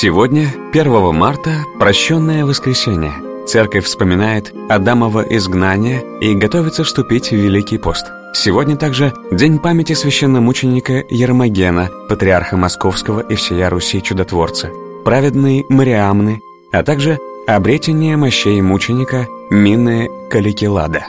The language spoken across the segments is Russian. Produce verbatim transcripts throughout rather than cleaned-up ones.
Сегодня, первого марта, прощенное воскресенье. Церковь вспоминает Адамово изгнание и готовится вступить в Великий пост. Сегодня также день памяти священномученика Ермогена, патриарха Московского и всея Руси чудотворца, праведной Мариамны, а также обретение мощей мученика Мины Каликилада.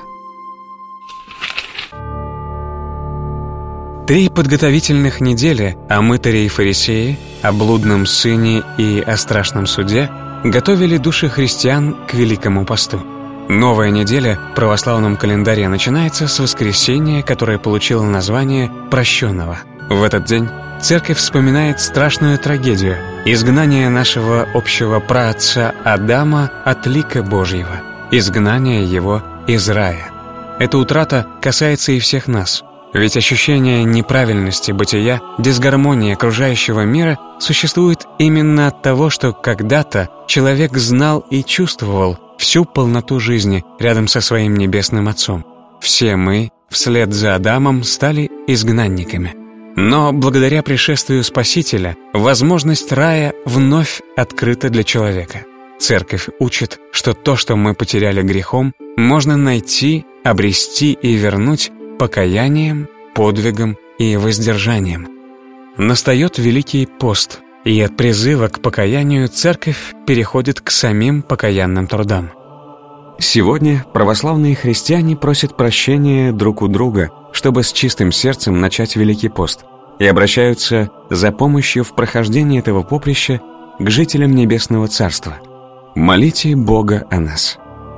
Три подготовительных недели о мытаре и фарисее, о блудном сыне и о страшном суде готовили души христиан к Великому посту. Новая неделя в православном календаре начинается с воскресения, которое получило название «Прощенного». В этот день Церковь вспоминает страшную трагедию – изгнание нашего общего праотца Адама от лика Божьего, изгнание его из рая. Эта утрата касается и всех нас. Ведь ощущение неправильности бытия, дисгармонии окружающего мира существует именно от того, что когда-то человек знал и чувствовал всю полноту жизни рядом со своим Небесным Отцом. Все мы, вслед за Адамом, стали изгнанниками. Но благодаря пришествию Спасителя возможность рая вновь открыта для человека. Церковь учит, что то, что мы потеряли грехом, можно найти, обрести и вернуть покаянием, подвигом и воздержанием. Настает Великий пост, и от призыва к покаянию Церковь переходит к самим покаянным трудам. Сегодня православные христиане просят прощения друг у друга, чтобы с чистым сердцем начать Великий пост, и обращаются за помощью в прохождении этого поприща к жителям Небесного Царства. Молите Бога о нас.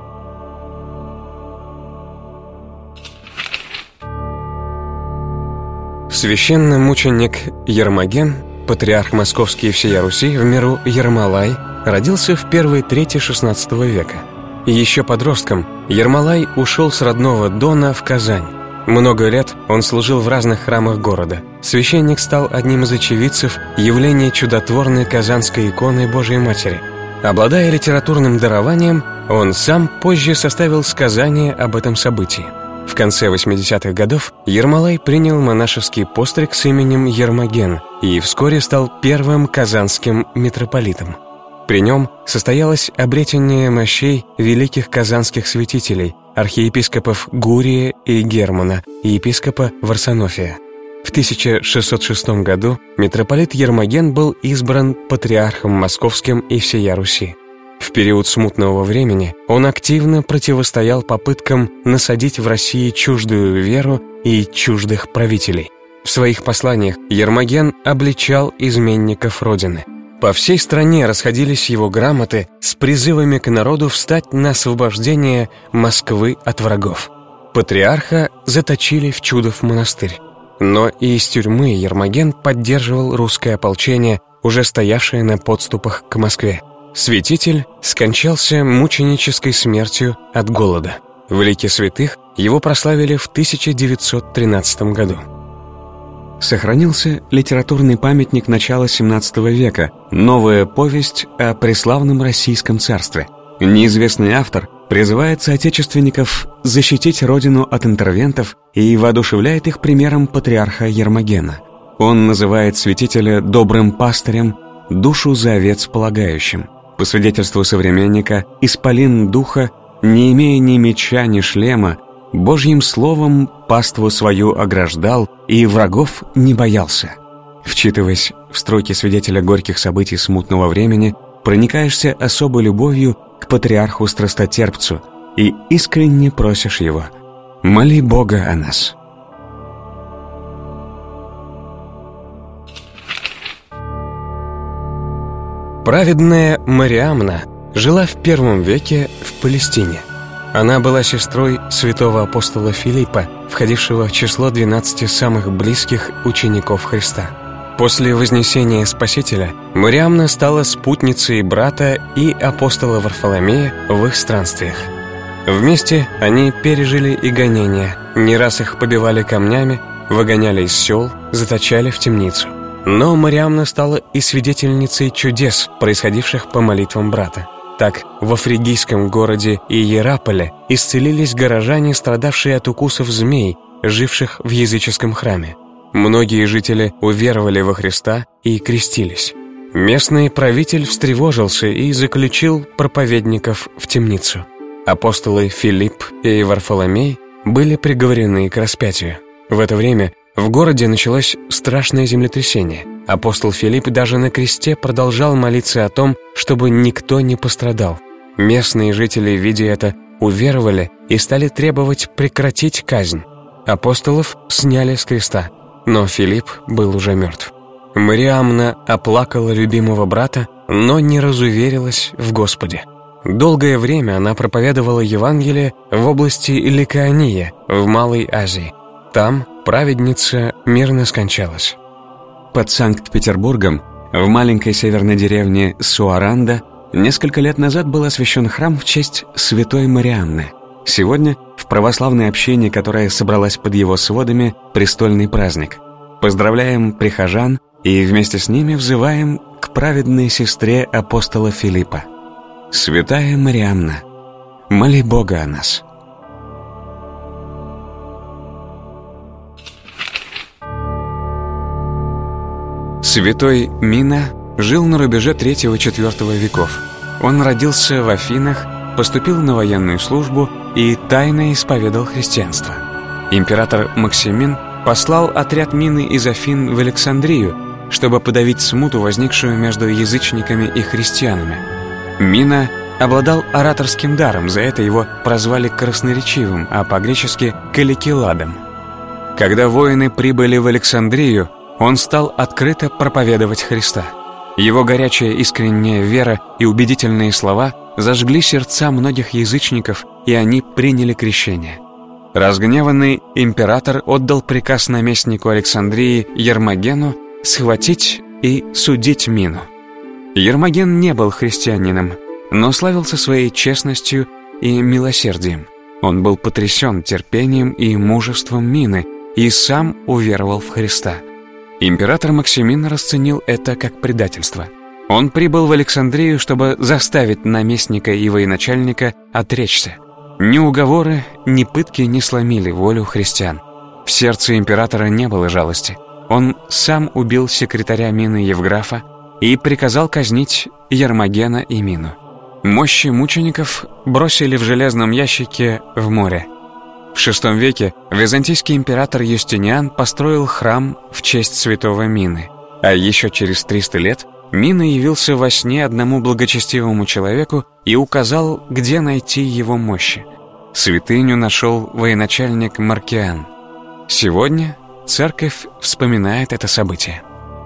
Священномученик Ермоген, патриарх Московский и всея Руси, в миру Ермолай, родился в первой трети шестнадцатого века. Еще подростком Ермолай ушел с родного Дона в Казань. Много лет он служил в разных храмах города. Священник стал одним из очевидцев явления чудотворной казанской иконы Божией Матери. Обладая литературным дарованием, он сам позже составил сказание об этом событии. В конце восьмидесятых годов Ермолай принял монашеский постриг с именем Ермоген и вскоре стал первым казанским митрополитом. При нем состоялось обретение мощей великих казанских святителей, архиепископов Гурия и Германа и епископа Варсонофия. В тысяча шестьсот шестом году митрополит Ермоген был избран патриархом Московским и всея Руси. В период смутного времени он активно противостоял попыткам насадить в России чуждую веру и чуждых правителей. В своих посланиях Ермоген обличал изменников Родины. По всей стране расходились его грамоты с призывами к народу встать на освобождение Москвы от врагов. Патриарха заточили в Чудов монастырь. Но и из тюрьмы Ермоген поддерживал русское ополчение, уже стоявшее на подступах к Москве. Святитель скончался мученической смертью от голода. В лике святых его прославили в тысяча девятьсот тринадцатом году. Сохранился литературный памятник начала семнадцатого века, новая повесть о преславном Российском царстве. Неизвестный автор призывает соотечественников защитить родину от интервентов и воодушевляет их примером патриарха Ермогена. Он называет святителя добрым пастырем, душу за овец полагающим. По свидетельству современника, исполин духа, не имея ни меча, ни шлема, Божьим словом паству свою ограждал и врагов не боялся. Вчитываясь в строки свидетеля горьких событий смутного времени, проникаешься особой любовью к патриарху-страстотерпцу и искренне просишь его: «Моли Бога о нас». Праведная Мариамна жила в первом веке в Палестине. Она была сестрой святого апостола Филиппа, входившего в число двенадцати самых близких учеников Христа. После вознесения Спасителя Мариамна стала спутницей брата и апостола Варфоломея в их странствиях. Вместе они пережили и гонения, не раз их побивали камнями, выгоняли из сел, заточали в темницу. Но Мариамна стала и свидетельницей чудес, происходивших по молитвам брата. Так, во фригийском городе Иераполе исцелились горожане, страдавшие от укусов змей, живших в языческом храме. Многие жители уверовали во Христа и крестились. Местный правитель встревожился и заключил проповедников в темницу. Апостолы Филипп и Варфоломей были приговорены к распятию. В это время в городе началось страшное землетрясение. Апостол Филипп даже на кресте продолжал молиться о том, чтобы никто не пострадал. Местные жители, видя это, уверовали и стали требовать прекратить казнь. Апостолов сняли с креста, но Филипп был уже мертв. Мариамна оплакала любимого брата, но не разуверилась в Господе. Долгое время она проповедовала Евангелие в области Ликаония, в Малой Азии. Там праведница мирно скончалась. Под Санкт-Петербургом, в маленькой северной деревне Суаранда, несколько лет назад был освящен храм в честь святой Мариамны. Сегодня в православной общине, которая собралась под его сводами, престольный праздник. Поздравляем прихожан и вместе с ними взываем к праведной сестре апостола Филиппа. Святая Мариамна, моли Бога о нас. Святой Мина жил на рубеже третьего-четвёртого веков. Он родился в Афинах, поступил на военную службу и тайно исповедал христианство. Император Максимин послал отряд Мины из Афин в Александрию, чтобы подавить смуту, возникшую между язычниками и христианами. Мина обладал ораторским даром, за это его прозвали красноречивым, а по-гречески «каликиладом». Когда воины прибыли в Александрию, он стал открыто проповедовать Христа. Его горячая искренняя вера и убедительные слова зажгли сердца многих язычников, и они приняли крещение. Разгневанный император отдал приказ наместнику Александрии Ермогену схватить и судить Мину. Ермоген не был христианином, но славился своей честностью и милосердием. Он был потрясен терпением и мужеством Мины и сам уверовал в Христа. Император Максимин расценил это как предательство. Он прибыл в Александрию, чтобы заставить наместника и военачальника отречься. Ни уговоры, ни пытки не сломили волю христиан. В сердце императора не было жалости. Он сам убил секретаря Мины Евграфа и приказал казнить Ермогена и Мину. Мощи мучеников бросили в железном ящике в море. В шестом веке византийский император Юстиниан построил храм в честь святого Мины, а еще через триста лет Мина явился во сне одному благочестивому человеку и указал, где найти его мощи. Святыню нашел военачальник Маркиан. Сегодня церковь вспоминает это событие.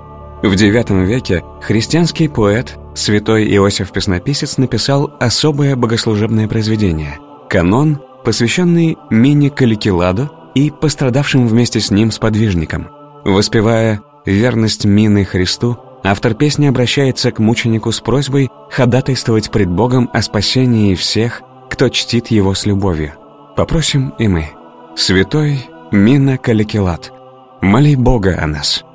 В девятом веке христианский поэт, святой Иосиф Песнописец, написал особое богослужебное произведение – канон, посвященный Мине Каликиладу и пострадавшим вместе с ним сподвижникам. Воспевая верность Мины Христу, автор песни обращается к мученику с просьбой ходатайствовать пред Богом о спасении всех, кто чтит его с любовью. Попросим и мы. Святой Мина Каликилад, моли Бога о нас.